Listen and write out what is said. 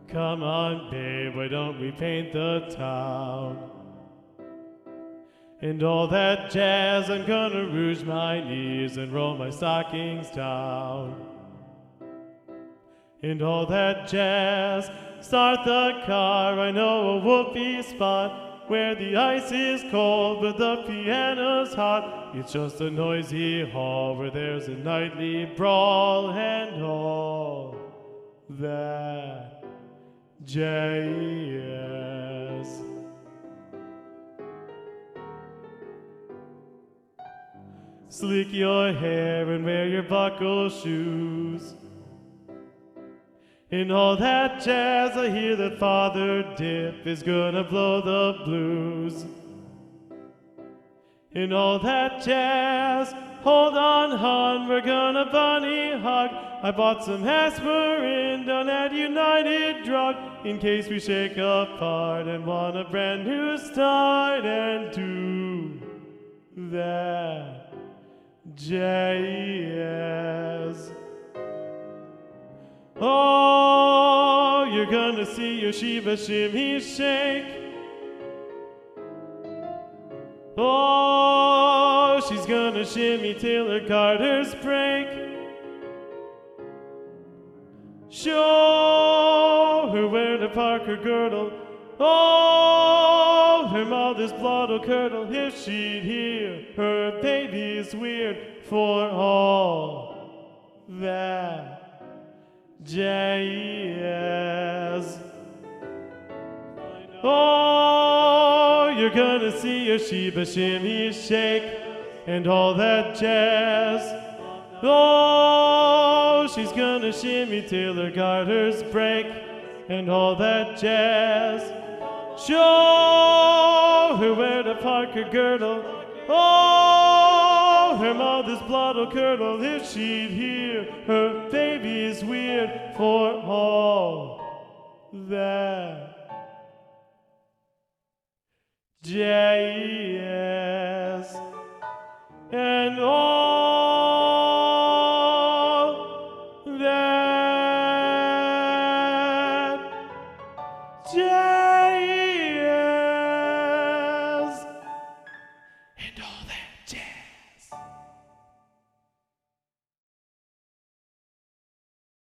Come on, babe, why don't we paint the town? And all that jazz, I'm gonna rouge my knees and roll my stockings down. And all that jazz, start the car, I know a whoopee spot where the ice is cold but the piano's hot. It's just a noisy hall where there's a nightly brawl and all that jazz. Slick your hair and wear your buckle shoes. In all that jazz, I hear that Father Dip is gonna blow the blues. In all that jazz, hold on, hon, we're gonna bunny hug. I bought some aspirin down at United Drug in case we shake apart and want a brand new start and do that jazz. Oh, you're gonna see your Sheba shimmy shake. Oh, she's gonna shimmy till her garters break. Show her where to park her girdle. Oh, her mother's blood'll curdle if she'd hear her baby's weird for all that jazz. Oh, you're gonna see your Sheba shimmy shake and all that jazz. Oh, she's gonna shimmy till her garters break and all that jazz. Show her where to park her girdle. Oh, her mother's blood'll curdle if she'd hear her baby's weird for all that